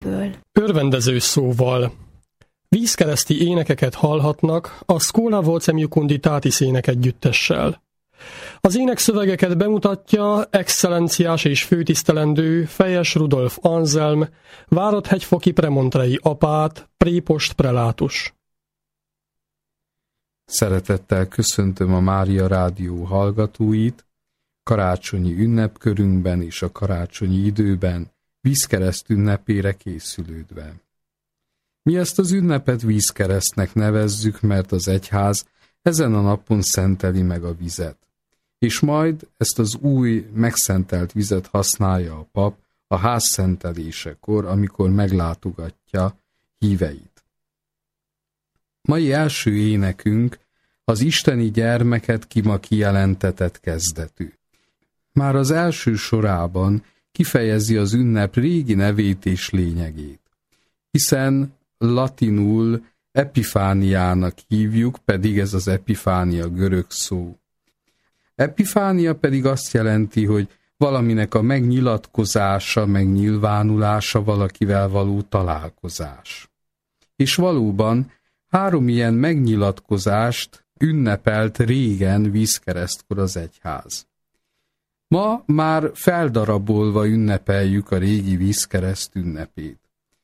szívből. Örvendező szóval. Vízkereszti énekeket hallhatnak a Scuola Vocem Jucunditatis énekegyüttessel. Az énekszövegeket bemutatja excellenciás és főtisztelendő Fejes Rudolf Anzelm, Várad-hegyfoki premontrei apát, prépost prelátus. Szeretettel köszöntöm a Mária Rádió hallgatóit, karácsonyi ünnepkörünkben és a karácsonyi időben vízkereszt ünnepére készülődve. Mi ezt az ünnepet vízkeresztnek nevezzük, mert az egyház ezen a napon szenteli meg a vizet, és majd ezt az új, megszentelt vizet használja a pap a házszentelésekor, amikor meglátogatja híveit. Mai első énekünk az isteni gyermeket ki ma kijelentetett kezdetű. Már az első sorában kifejezi az ünnep régi nevét és lényegét, hiszen latinul epifániának hívjuk, pedig ez az epifánia görög szó. Epifánia pedig azt jelenti, hogy valaminek a megnyilatkozása, megnyilvánulása, valakivel való találkozás. És valóban 3 ilyen megnyilatkozást ünnepelt régen vízkeresztkor az egyház. Ma már feldarabolva ünnepeljük a régi vízkereszt ünnepét,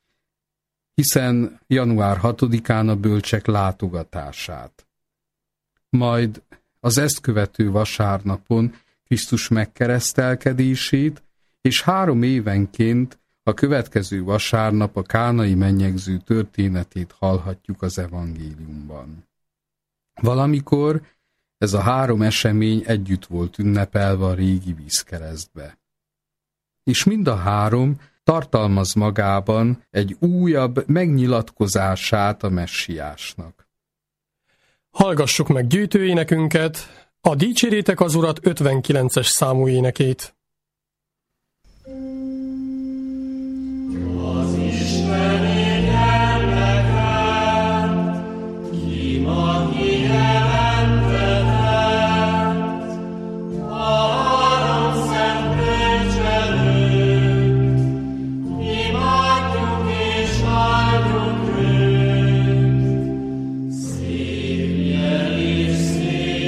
hiszen január 6-án a bölcsek látogatását, majd az ezt követő vasárnapon Krisztus megkeresztelkedését, és 3 évenként a következő vasárnap a kánai mennyegző történetét hallhatjuk az evangéliumban. Valamikor ez a 3 esemény együtt volt ünnepelve a régi vízkeresztbe. És mind a 3 tartalmaz magában egy újabb megnyilatkozását a messiásnak. Hallgassuk meg gyűjtőénekünket, a Dicsérjétek az Urat 59-es számú énekét.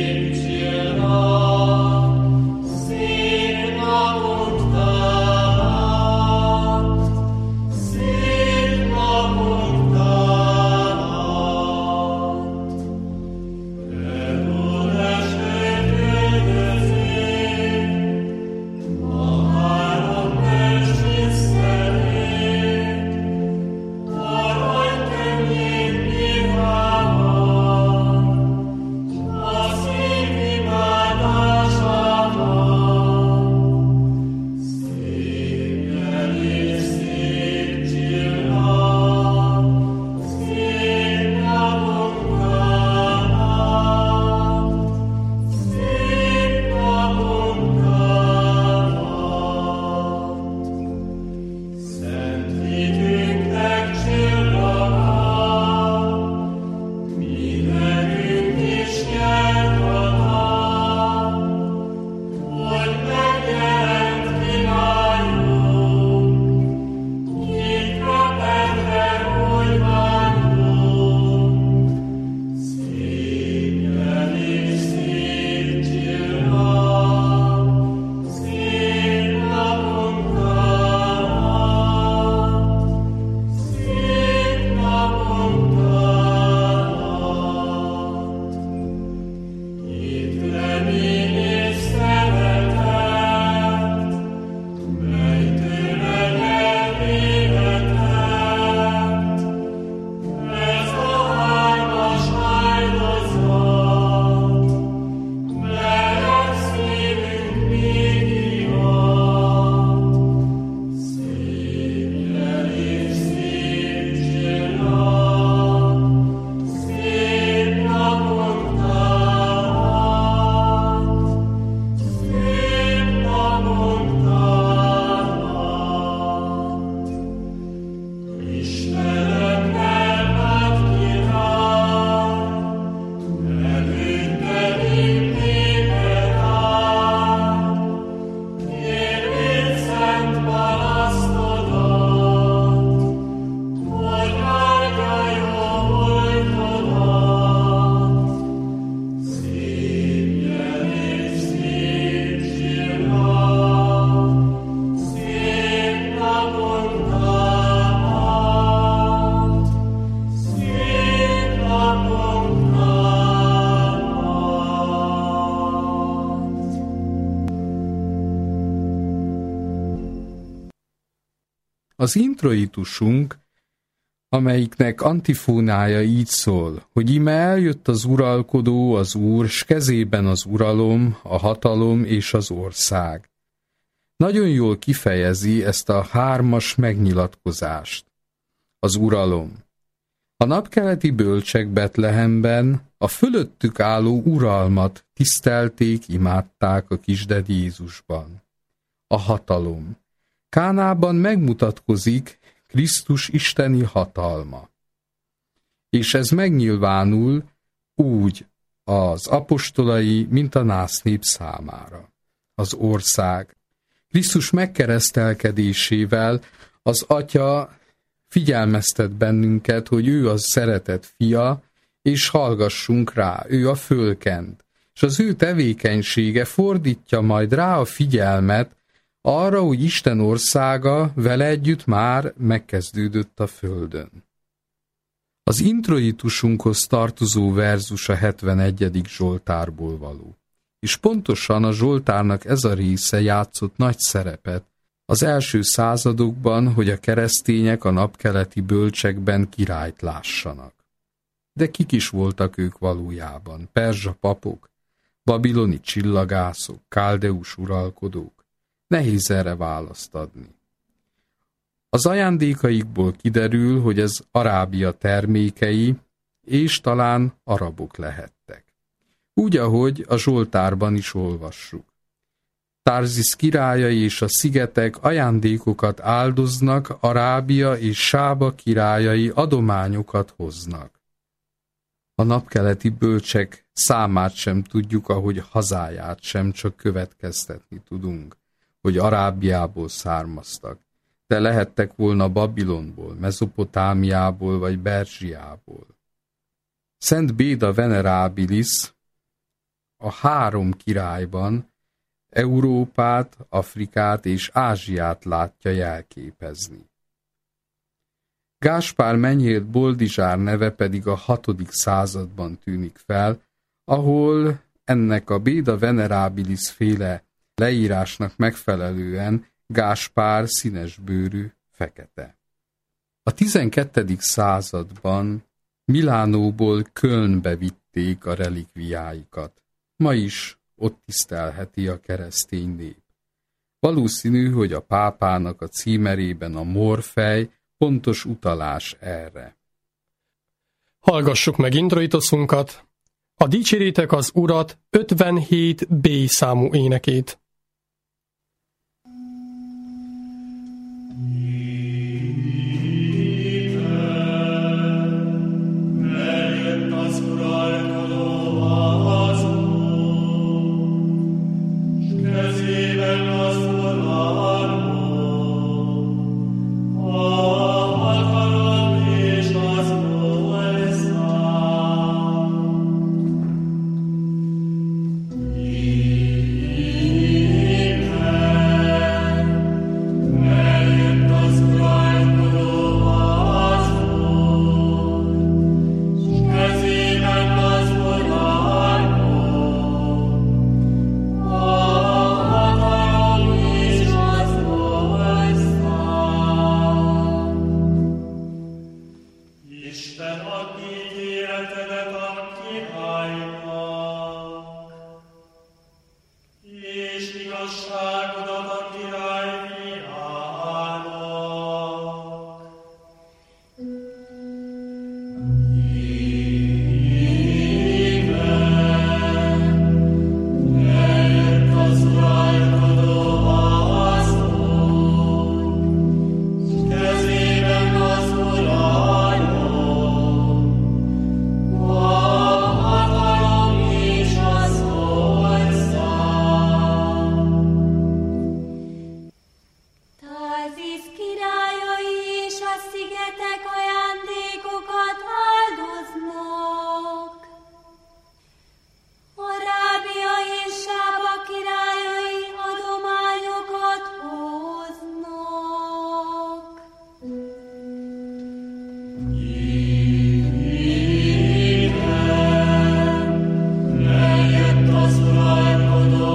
Szép napot Az introitusunk, amelyiknek antifónája így szól, hogy íme eljött az uralkodó, az Úr, s kezében az uralom, a hatalom és az ország. Nagyon jól kifejezi ezt a hármas megnyilatkozást. Az uralom. A napkeleti bölcsek Betlehemben a fölöttük álló uralmat tisztelték, imádták a kisded Jézusban. A hatalom. Kánában megmutatkozik Krisztus isteni hatalma. És ez megnyilvánul úgy az apostolai, mint a násznép számára. Az ország. Krisztus megkeresztelkedésével az Atya figyelmeztet bennünket, hogy ő az szeretett fia, és hallgassunk rá, ő a fölkent. És az ő tevékenysége fordítja majd rá a figyelmet arra, hogy Isten országa vele együtt már megkezdődött a földön. Az introitusunkhoz tartozó verzus a 71. Zsoltárból való. És pontosan a Zsoltárnak ez a része játszott nagy szerepet az első századokban, hogy a keresztények a napkeleti bölcsekben királyt lássanak. De kik is voltak ők valójában? Perzsa papok, babiloni csillagászok, káldeus uralkodók? Nehéz erre választ adni. Az ajándékaikból kiderül, hogy ez Arábia termékei, és talán arabok lehettek. Úgy, ahogy a Zsoltárban is olvassuk. Tarzisz királyai és a szigetek ajándékokat áldoznak, Arábia és Sába királyai adományokat hoznak. A napkeleti bölcsek számát sem tudjuk, ahogy hazáját sem, csak következtetni tudunk, hogy Arábiából származtak, de lehettek volna Babilonból, Mezopotámiából vagy Berzsiából. Szent Béda Venerabilis a 3 királyban Európát, Afrikát és Ázsiát látja jelképezni. Gáspár Menyhért Boldizsár neve pedig a 6. században tűnik fel, ahol ennek a Béda Venerabilis féle leírásnak megfelelően Gáspár színesbőrű, fekete. A 12. században Milánóból Kölnbe vitték a relikviáikat. Ma is ott tisztelheti a keresztény nép. Valószínű, hogy a pápának a címerében a morfej pontos utalás erre. Hallgassuk meg introitusunkat, a Dicséritek az Urat 57 B számú énekét.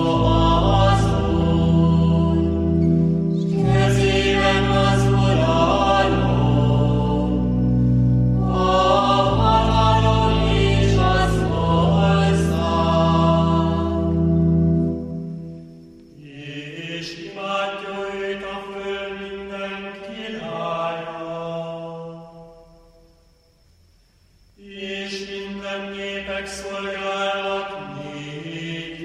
Kezében az Uram. szolgálnak néki.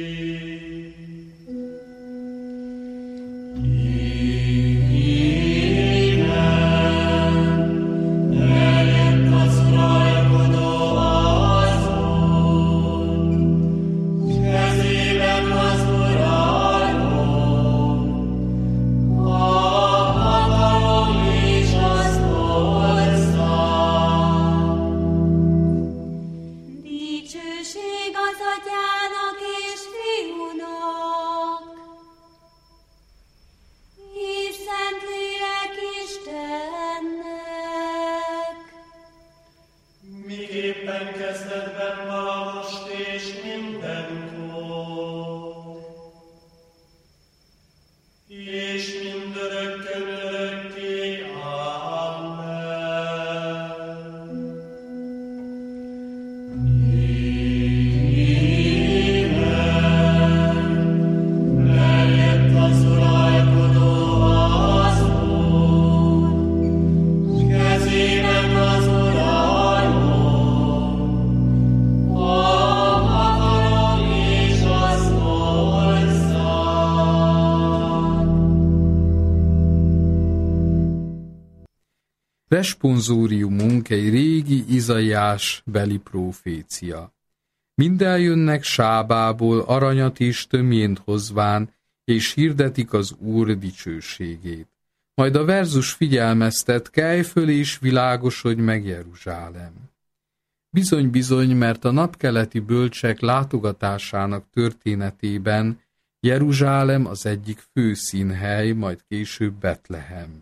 Responsóriumunk egy régi Izaiás beli prófécia. Mind eljönnek Sábából aranyat és tömjént hozván, és hirdetik az Úr dicsőségét. Majd a verzus figyelmeztet, kelj föl és világosodj meg Jeruzsálem. Bizony, mert a napkeleti bölcsek látogatásának történetében Jeruzsálem az egyik fő színhely, majd később Betlehem.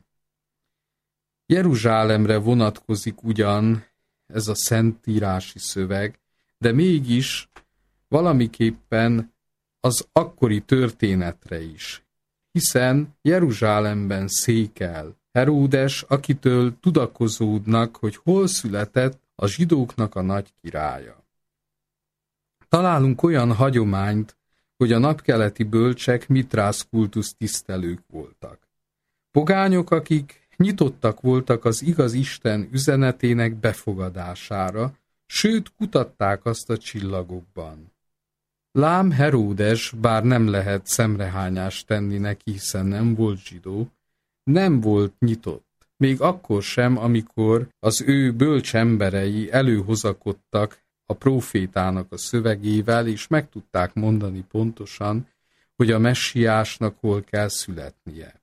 Jeruzsálemre vonatkozik ugyan ez a szentírási szöveg, de mégis valamiképpen az akkori történetre is, hiszen Jeruzsálemben székel Heródes, akitől tudakozódnak, hogy hol született a zsidóknak a nagy királya. Találunk olyan hagyományt, hogy a napkeleti bölcsek Mitrász kultusz tisztelők voltak. Pogányok, akik nyitottak voltak az igaz Isten üzenetének befogadására, sőt kutatták azt a csillagokban. Lám Heródes, bár nem lehet szemrehányást tenni neki, hiszen nem volt zsidó, nem volt nyitott, még akkor sem, amikor az ő bölcs emberei előhozakodtak a prófétának a szövegével, és meg tudták mondani pontosan, hogy a messiásnak hol kell születnie.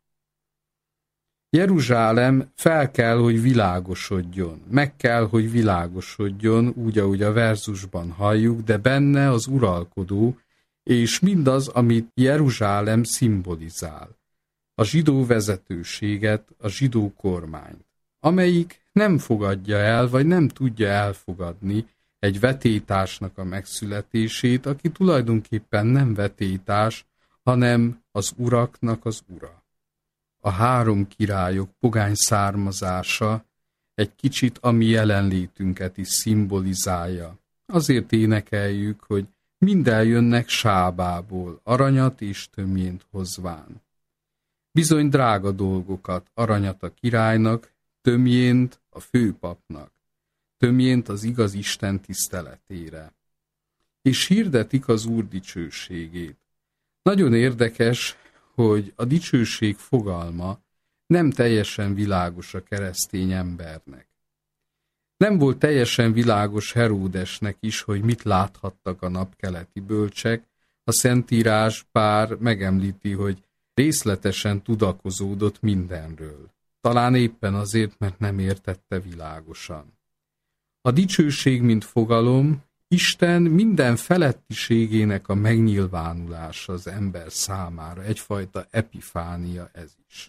Jeruzsálem fel kell, hogy világosodjon, meg kell, hogy világosodjon, úgy, ahogy a verzusban halljuk, de benne az uralkodó, és mindaz, amit Jeruzsálem szimbolizál. A zsidó vezetőséget, a zsidó kormányt, amelyik nem fogadja el, vagy nem tudja elfogadni egy vetélytársnak a megszületését, aki tulajdonképpen nem vetélytárs, hanem az uraknak az ura. A három királyok pogány származása egy kicsit a mi jelenlétünket is szimbolizálja. Azért énekeljük, hogy mind eljönnek Sábából, aranyat és tömjént hozván. Bizony drága dolgokat, aranyat a királynak, tömjént a főpapnak, tömjént az igaz Isten tiszteletére. És hirdetik az Úr dicsőségét. Nagyon érdekes, hogy a dicsőség fogalma nem teljesen világos a keresztény embernek. Nem volt teljesen világos Heródesnek is, hogy mit láthattak a napkeleti bölcsek, a Szentírás bár megemlíti, hogy részletesen tudakozódott mindenről. Talán éppen azért, mert nem értette világosan. A dicsőség, mint fogalom, Isten minden felettiségének a megnyilvánulása az ember számára, egyfajta epifánia ez is.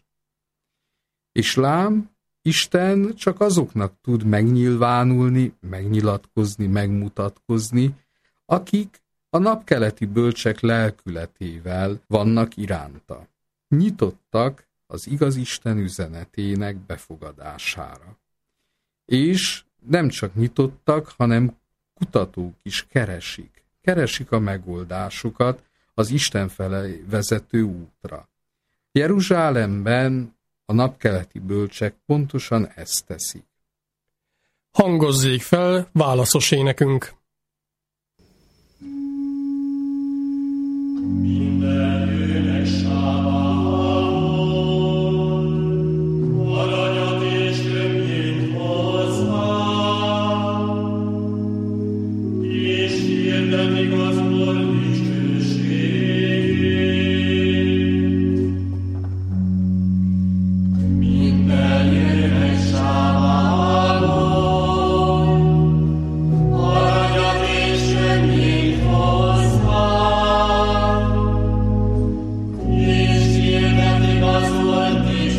És lám, Isten csak azoknak tud megnyilvánulni, megnyilatkozni, megmutatkozni, akik a napkeleti bölcsek lelkületével vannak iránta. Nyitottak az igaz Isten üzenetének befogadására. És nem csak nyitottak, hanem kutatók is keresik a megoldásokat az Isten felé vezető útra. Jeruzsálemben a napkeleti bölcsek pontosan ezt teszik. Hangozzék fel válaszos énekünk! Minden jőnek sávából, aranyat és többjét hozzá, és hirdetik az Úr dicsőségét. Minden jőnek sávából, aranyat és többjét hozzá, és hirdetik az Úr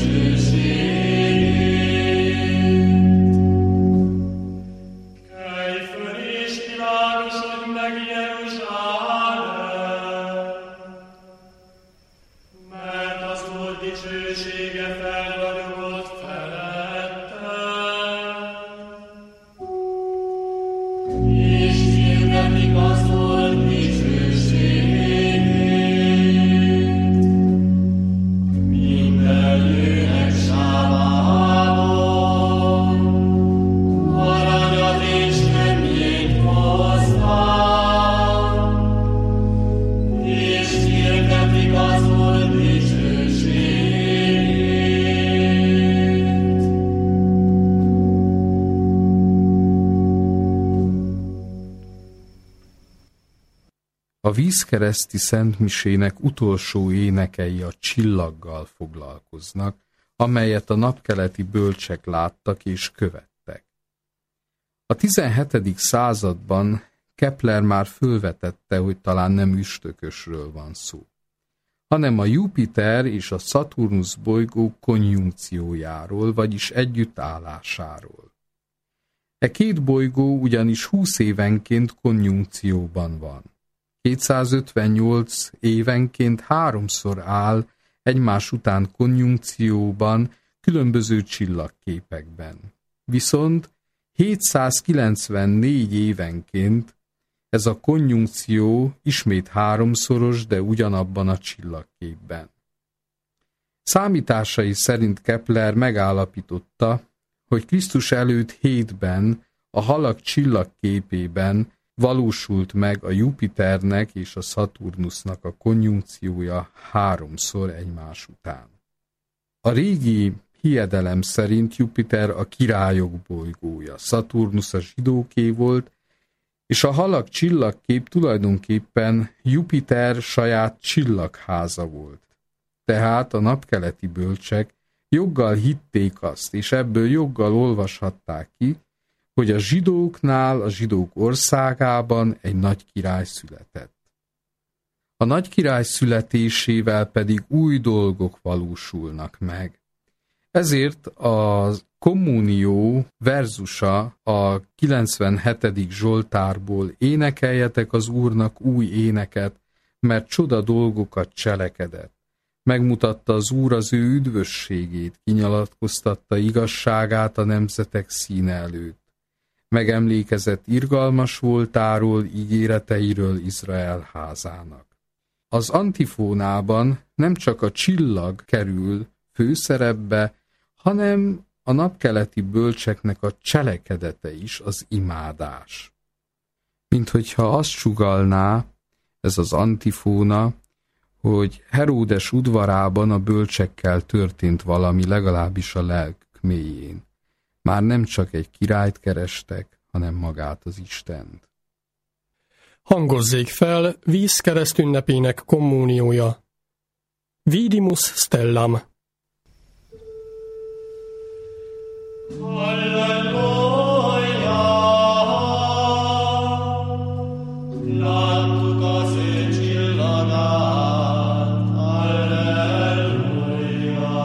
dicsőségét. Kelj föl és világosodj meg, Jeruzsálem, mert az Úr dicsősége felragyogott feletted. És hirdetik az Úr dicsőségét. Minden jőnek sávából, aranyat és többjét hozzá, és hirdetik az Úr dicsőségét. A vízkereszti szentmisének utolsó énekei a csillaggal foglalkoznak, amelyet a napkeleti bölcsek láttak és követtek. A 17. században Kepler már fölvetette, hogy talán nem üstökösről van szó, hanem a Jupiter és a Szaturnusz bolygó konjunkciójáról, vagyis együttállásáról. E két bolygó ugyanis 20 évenként konjunkcióban van. 258 évenként 3-szor áll egymás után konjunkcióban különböző csillagképekben. Viszont 794 évenként ez a konjunkció ismét 3-szoros, de ugyanabban a csillagképben. Számításai szerint Kepler megállapította, hogy Krisztus előtt 7-ben a halak csillagképében valósult meg a Jupiternek és a Szaturnusznak a konjunkciója 3-szor egymás után. A régi hiedelem szerint Jupiter a királyok bolygója, Szaturnusz a zsidóké volt, és a halak csillagkép tulajdonképpen Jupiter saját csillagháza volt. Tehát a napkeleti bölcsek joggal hitték azt, és ebből joggal olvashatták ki, hogy a zsidóknál, a zsidók országában egy nagy király született. A nagy király születésével pedig új dolgok valósulnak meg. Ezért a kommunió verzusa a 97. Zsoltárból: énekeljetek az Úrnak új éneket, mert csoda dolgokat cselekedett. Megmutatta az Úr az ő üdvösségét, kinyilatkoztatta igazságát a nemzetek színe előtt. Megemlékezett irgalmas voltáról, ígéreteiről Izrael házának. Az antifónában nem csak a csillag kerül főszerepbe, hanem a napkeleti bölcseknek a cselekedete is, az imádás. Minthogyha azt sugallná ez az antifóna, hogy Heródes udvarában a bölcsekkel történt valami, legalábbis a lelkük mélyén. Már nem csak egy királyt kerestek, hanem magát az Istent. Hangozzék fel vízkereszt ünnepének kommuniója. Vidimus stellam. Láttuk az ő csillagát, halleluja.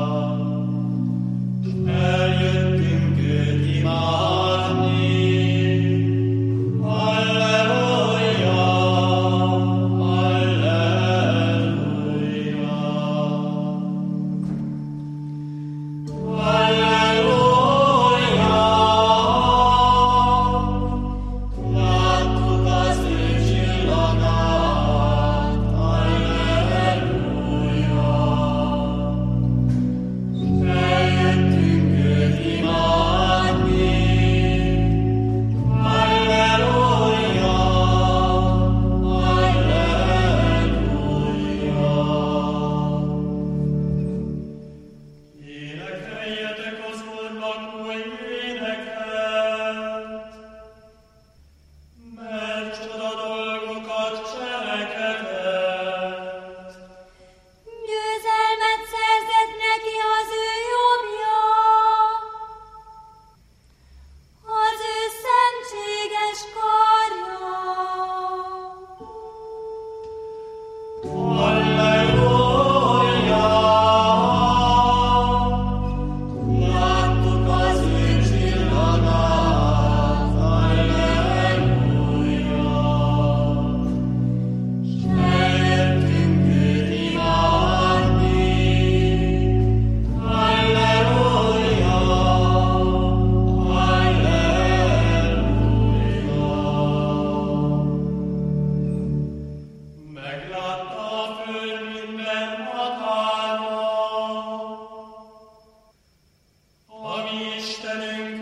Eljöttünk őt imádni, halleluja, halleluja. Halleluja.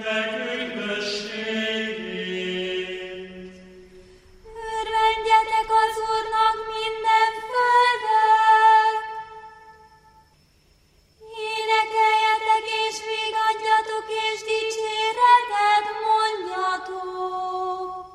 Örvendjetek az Úrnak minden földek! Énekeljetek és vigadjatok és dicséretet mondjatok!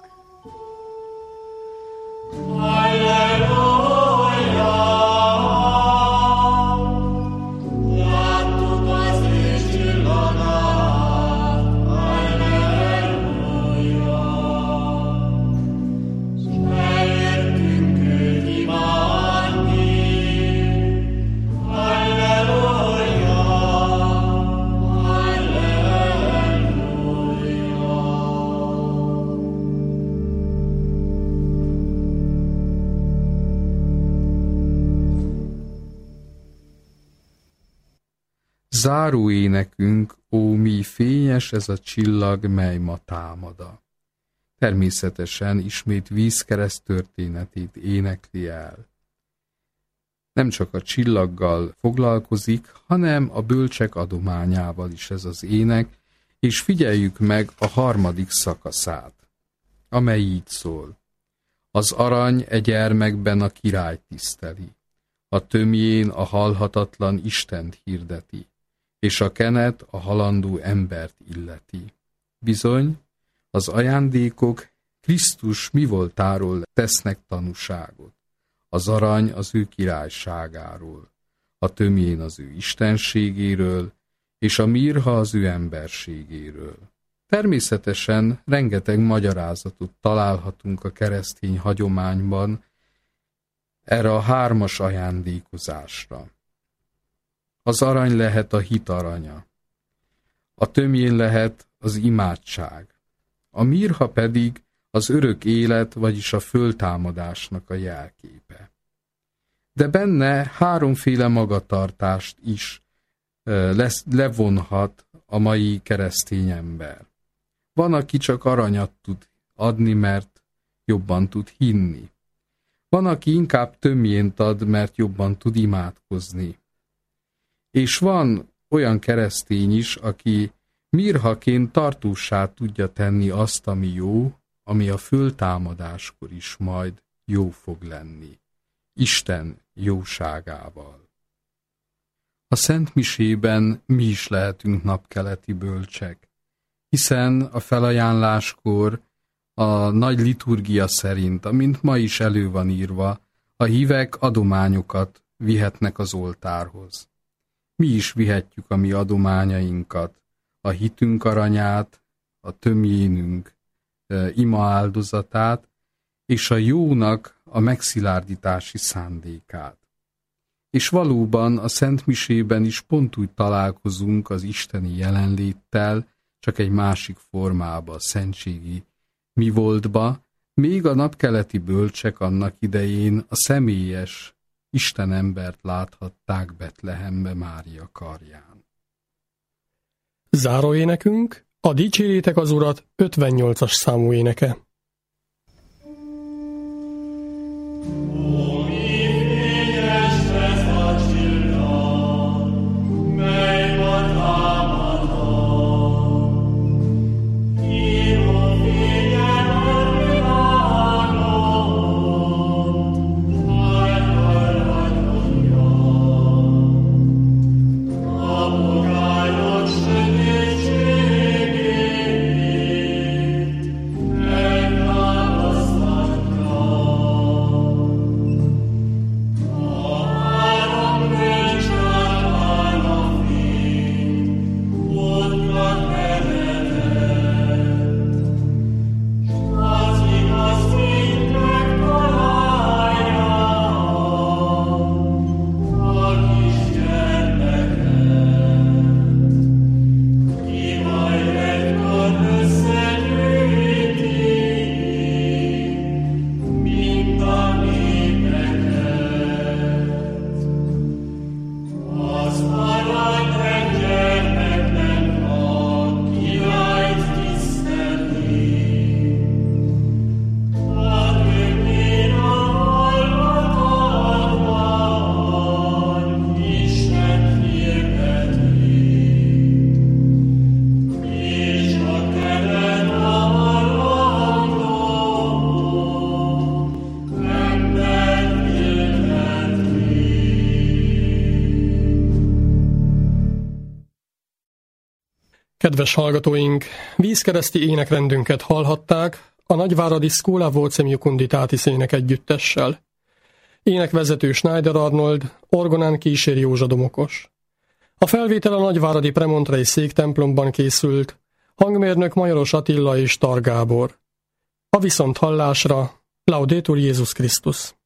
Záró énekünk, ó, mi fényes ez a csillag, mely ma támada. Természetesen ismét vízkereszt történetét énekli el. Nem csak a csillaggal foglalkozik, hanem a bölcsek adományával is ez az ének, és figyeljük meg a 3. szakaszát, amely így szól. Az arany e gyermekben a királyt tiszteli, a tömjén a halhatatlan Istent hirdeti, és a kenet a halandó embert illeti. Bizony, az ajándékok Krisztus mi voltáról tesznek tanúságot. Az arany az ő királyságáról, a tömjén az ő istenségéről, és a mirha az ő emberségéről. Természetesen rengeteg magyarázatot találhatunk a keresztény hagyományban erre a 3. ajándékozásra. Az arany lehet a hit aranya, a tömjén lehet az imádság, a mirha pedig az örök élet, vagyis a föltámadásnak a jelképe. De benne 3 magatartást is levonhat a mai keresztény ember. Van, aki csak aranyat tud adni, mert jobban tud hinni. Van, aki inkább tömjént ad, mert jobban tud imádkozni. És van olyan keresztény is, aki mirhaként tartóssá tudja tenni azt, ami jó, ami a föltámadáskor is majd jó fog lenni. Isten jóságával. A Szent Misében mi is lehetünk napkeleti bölcsek, hiszen a felajánláskor a nagy liturgia szerint, amint ma is elő van írva, a hívek adományokat vihetnek az oltárhoz. Mi is vihetjük a mi adományainkat, a hitünk aranyát, a tömjénünk ima áldozatát, és a jónak a megszilárdítási szándékát. És valóban a Szent Misében is pont úgy találkozunk az isteni jelenléttel, csak egy másik formába, a szentségi mi voltba, még a napkeleti bölcsek annak idején a személyes Istenembert láthatták Betlehembe Mária karján. Záróénekünk a Dicsérjétek az Urat 58-as számú éneke. Amen. Kedves hallgatóink, vízkereszti énekrendünket hallhatták a nagyváradi Schola Vocem Jucunditatis énekegyüttessel. Énekvezető Schneider Arnold, orgonán Kísér Józsa Domokos. A felvétel a nagyváradi Premontrei széktemplomban készült, hangmérnök Majoros Attila és Tar Gábor. A viszonthallásra, Laudetur Jézus Krisztus!